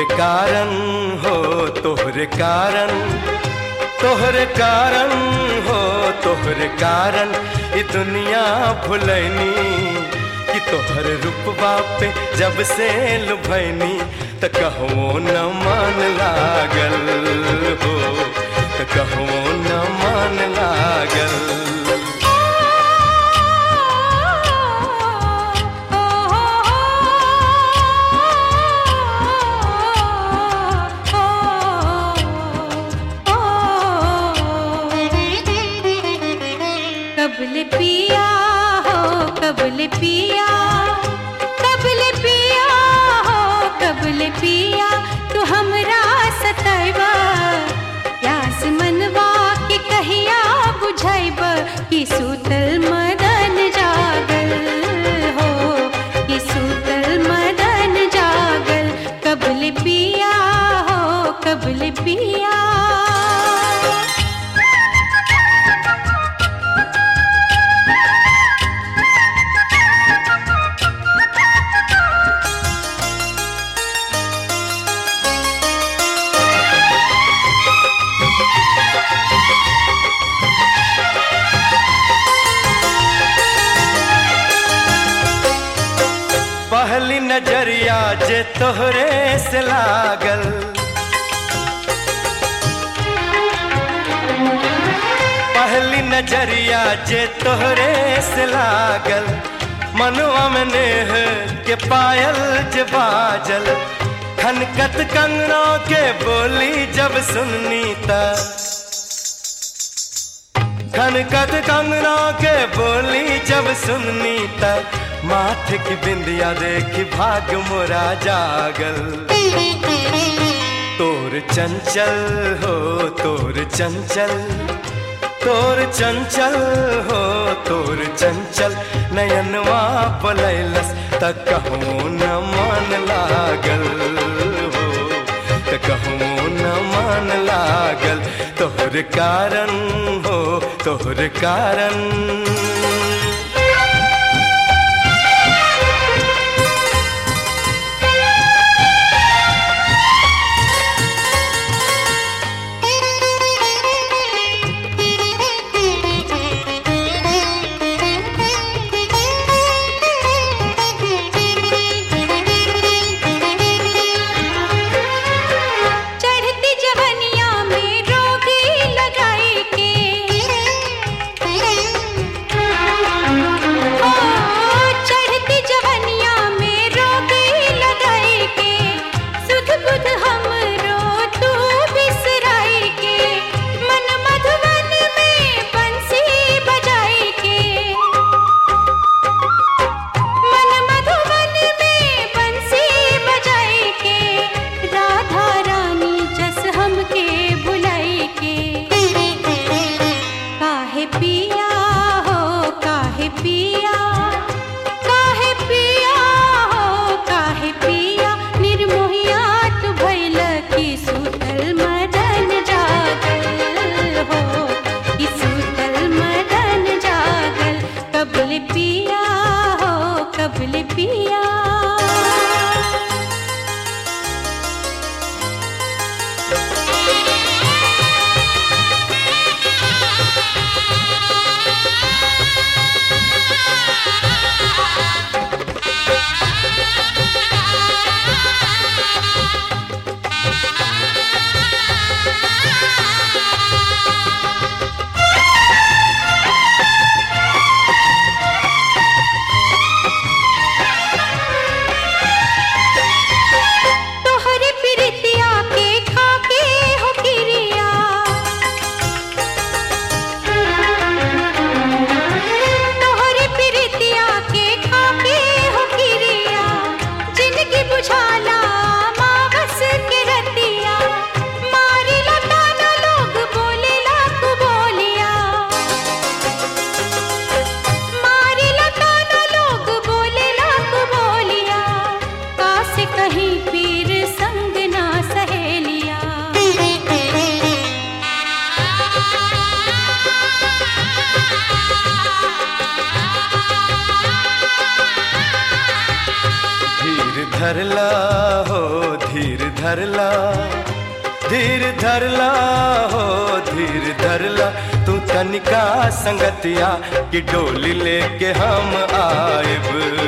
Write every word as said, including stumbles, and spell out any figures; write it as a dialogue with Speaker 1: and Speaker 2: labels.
Speaker 1: कारण हो तोहरे कारण, तोहरे कारण हो तोहरे कारण ई दुनिया भुलैनी कि तोहर रूपबा पे जब से लुभैनी त कहवो न मन लागल हो, त कहवो न मन लागल।
Speaker 2: कबले पिया हो कबले पिया, कबले पिया हो कबले पिया, तू हमरा सतैबा प्यास मनवा के कहिया बुझैब कि सूतल मदन जागल हो, कि सूतल मदन जागल। कबले पिया हो कबले पिया।
Speaker 1: पहली नजरिया जे तोहरे से लागल, पहली नजरिया जे तोहरे से लागल, मनवा में नेह के पायल जे बाजल, खनकत कंगना के बोली जब सुननी त, खनकत कंगना के बोली जब सुननी त, माथे की बिंदिया देखी भाग मोरा जागल। तोर चंचल हो तोर चंचल, तोर चंचल हो तोर चंचल, नयनवा पलैलस त कहूँ न मन लागल हो, त कहूँ न मन लागल। तोहर कारण हो तोहर कारण।
Speaker 2: कबले पिया।
Speaker 1: धरला हो धीर धरला, धीर धरला हो धीर धरला, तू तनिका संगतिया की डोली लेके हम आएब।